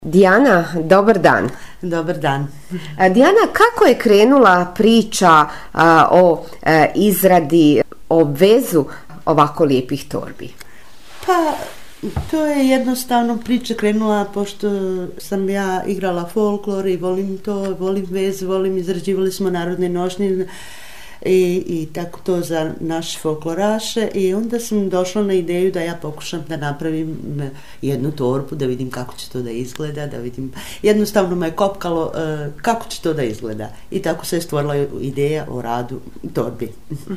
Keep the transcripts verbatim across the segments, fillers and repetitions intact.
Dijana, dobar dan. Dobar dan. Dijana, kako je krenula priča a, o a, izradi, o vezu ovako lijepih torbi? Pa, to je jednostavno priča krenula pošto sam ja igrala folklor i volim to, volim vez, volim, izrađivali smo narodne nošnje i, i tako to za naše folkloraše i onda sam došla na ideju da ja pokušam da napravim jednu torbu, da vidim kako će to da izgleda, da vidim, jednostavno me je kopkalo uh, kako će to da izgleda i tako se je stvorila ideja o radu torbi.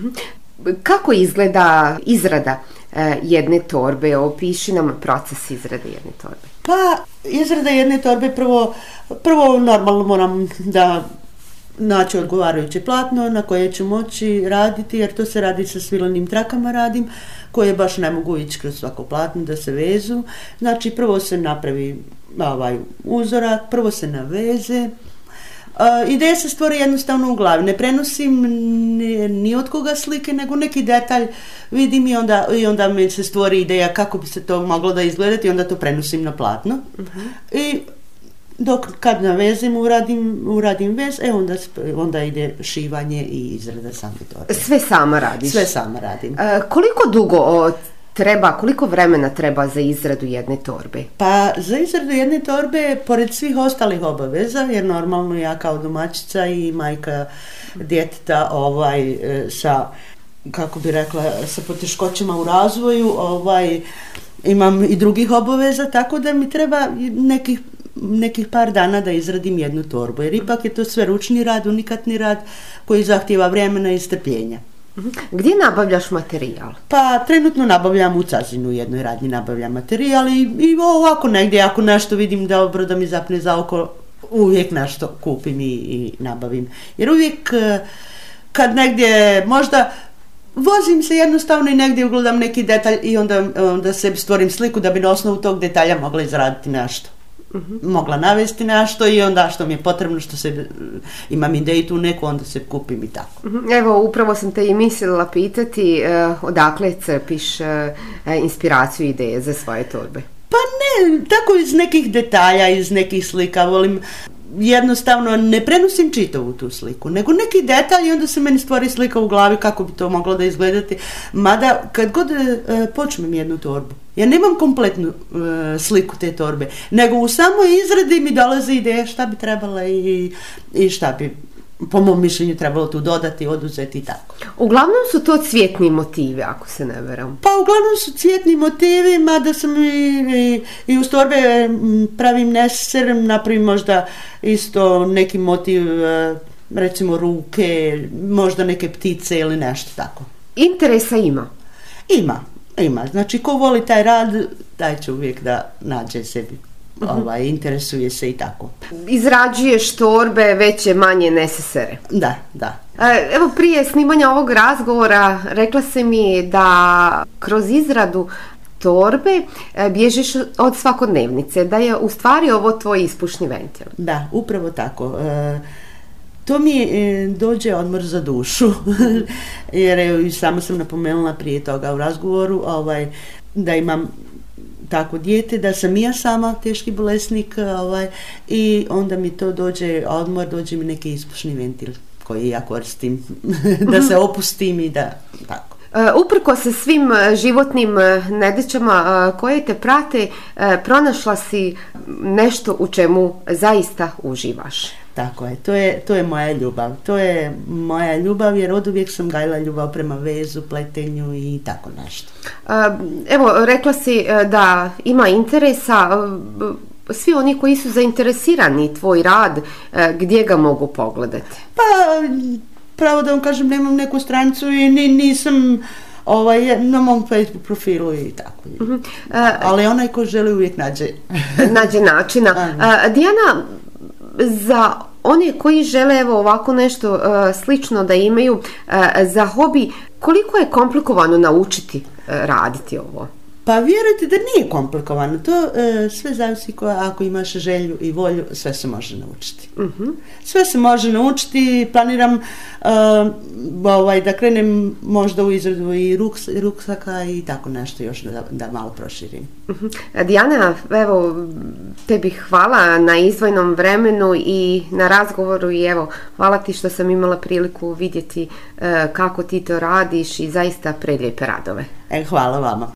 Kako izgleda izrada uh, jedne torbe? Opiši nam proces izrade jedne torbe. Pa, izrada jedne torbe prvo, prvo normalno moram da naći odgovarajuće platno na koje ću moći raditi, jer to se radi sa svilanim trakama radim, koje baš ne mogu ići kroz svako platno da se vezu. Znači prvo se napravi ovaj uzorak, prvo se naveze. Uh, ideja se stvori jednostavno u glavi, ne prenosim ni, ni od koga slike, nego neki detalj vidim i onda, i onda mi se stvori ideja kako bi se to moglo da izgledati i onda to prenosim na platno. Uh-huh. I dok kad navezem, uradim, uradim vez, e onda, onda ide šivanje i izrada same torbe. Sve sama radiš? Sve sama radim. Uh, koliko dugo o, treba, koliko vremena treba za izradu jedne torbe? Pa za izradu jedne torbe, pored svih ostalih obaveza, jer normalno ja kao domaćica i majka djeteta ovaj, sa, kako bi rekla, sa poteškoćama u razvoju, ovaj, imam i drugih obaveza, tako da mi treba nekih nekih par dana da izradim jednu torbu, jer ipak je to sve ručni rad, unikatni rad koji zahtijeva vremena i strpljenja. Gdje nabavljaš materijal? Pa trenutno nabavljam u Cazinu, u jednoj radnji nabavljam materijal i, i ovako negdje ako nešto vidim dobro da mi zapne za oko, uvijek nešto kupim i, i nabavim. Jer uvijek kad negdje možda vozim se jednostavno i negdje ugledam neki detalj i onda, onda sebi stvorim sliku da bi na osnovu tog detalja mogla izraditi nešto. Uh-huh. Mogla navesti nešto i onda što mi je potrebno, što se imam ideju tu neku, onda se kupim i tako. Uh-huh. Evo, upravo sam te i mislila pitati uh, odakle crpiš uh, inspiraciju i ideje za svoje torbe? Pa ne, tako iz nekih detalja, iz nekih slika, volim jednostavno ne prenosim čitavu tu sliku, nego neki detalj i onda se meni stvori slika u glavi kako bi to moglo da izgledati. Mada kad god e, počnem jednu torbu, ja nemam kompletnu e, sliku te torbe, nego u samoj izradi mi dolaze ideje šta bi trebala i, i šta bi po mom mišljenju trebalo tu dodati, oduzeti i tako. Uglavnom su to cvjetni motivi, ako se ne veram. Pa uglavnom su cvjetni motivi, mada sam i, i, i uz torbe pravim neser, napravim možda isto neki motiv, recimo ruke, možda neke ptice ili nešto tako. Interesa ima? Ima, ima. Znači ko voli taj rad, taj će uvijek da nađe sebi. Ovaj, interesuje se i tako. Izrađuješ torbe veće, manje nesesere. Da, da. Evo prije snimanja ovog razgovora rekla se mi da kroz izradu torbe bježiš od svakodnevnice, da je u stvari ovo tvoj ispušni ventil. Da, upravo tako. E, to mi e, dođe odmor za dušu, jer samo sam napomenula prije toga u razgovoru ovaj, da imam tako dijete, da sam ja sama teški bolesnik ovaj, i onda mi to dođe odmor, dođe mi neki ispušni ventil koji ja koristim da se opustim i da tako. Uprko sa svim životnim nedaćama koje te prate, pronašla si nešto u čemu zaista uživaš. Tako je, to je, to je moja ljubav. To je moja ljubav jer od uvijek sam gajila ljubav prema vezu, pletenju i tako nešto. Evo, rekla si da ima interesa. Svi oni koji su zainteresirani tvoj rad, gdje ga mogu pogledati? Pa, pravo da vam kažem, nemam neku stranicu i ni, nisam ovaj, na mom Facebook profilu i tako. Uh-huh. Ali onaj ko želi uvijek nađe. Nađe načina. Dijana, za one koji žele evo ovako nešto uh, slično da imaju uh, za hobi, koliko je komplikovano naučiti uh, raditi ovo? Pa vjerujte da nije komplikovano, to e, sve zavisi ko, ako imaš želju i volju, sve se može naučiti. Uh-huh. Sve se može naučiti, planiram uh, ovaj, da krenem možda u izradu i ruks, ruksaka i tako nešto još da, da malo proširim. Uh-huh. Dijana, evo, tebi hvala na izdvojnom vremenu i na razgovoru i evo, hvala ti što sam imala priliku vidjeti uh, kako ti to radiš i zaista prelijepe radove. E, hvala vama.